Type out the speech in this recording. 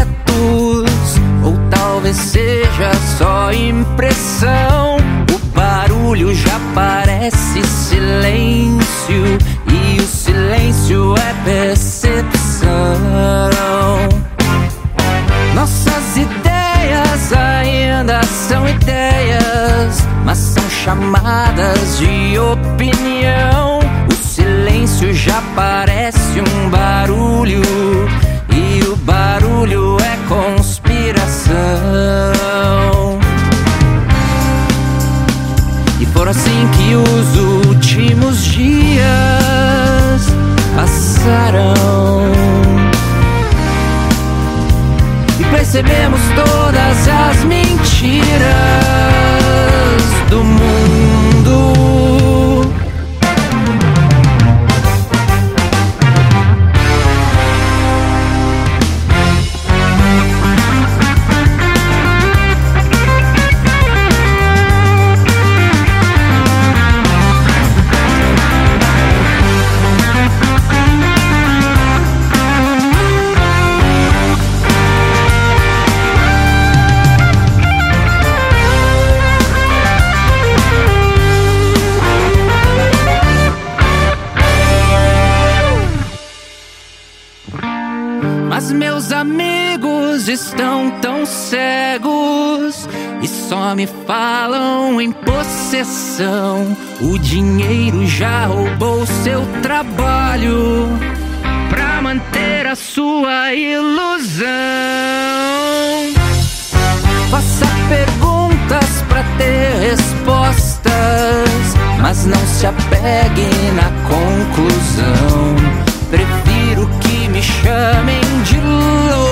inquietos, ou talvez seja só impressão. O barulho já parece silêncio, e o silêncio é percepção. Nossas ideias ainda são ideias, mas são chamadas de opinião. O silêncio já parece um barulho, e o barulho é conspiração. E foram assim que os últimos dias passaram, e percebemos todas as mentiras do mundo. Mas meus amigos estão tão cegos e só me falam em possessão. O dinheiro já roubou seu trabalho pra manter a sua ilusão. Faça perguntas pra ter respostas, mas não se apegue na conclusão. Prefiro que me chamem de louco